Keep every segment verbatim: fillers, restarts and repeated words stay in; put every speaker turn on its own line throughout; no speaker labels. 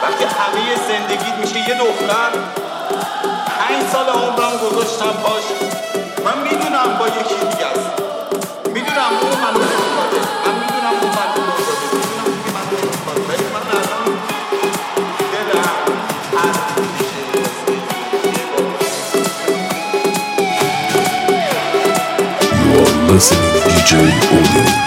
وقتی همه زندگیت میشه یه دختر، پنج سال عمرم گذاشتم پاش. من میدونم با یکی دیگه است، میدونم اون منو نمیخواده، من میدونم اون منو نمیخواده، میدونم که منو نمیخواده، ولی من الان دلم هر میشه.
You are listening to دی جی Audio.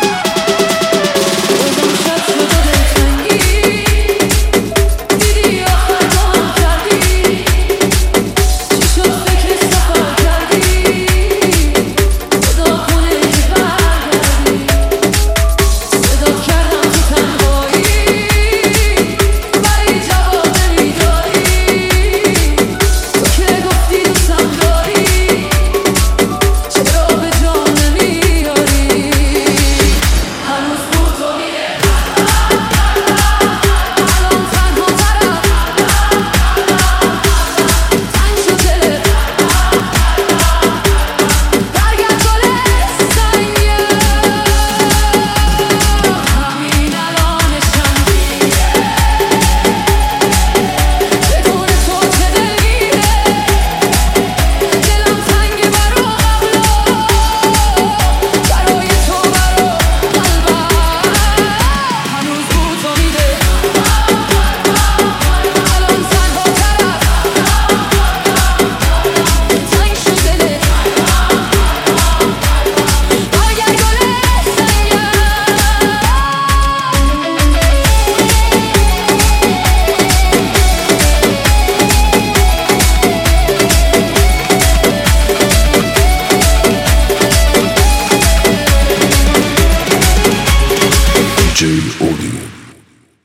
دی جی Audio.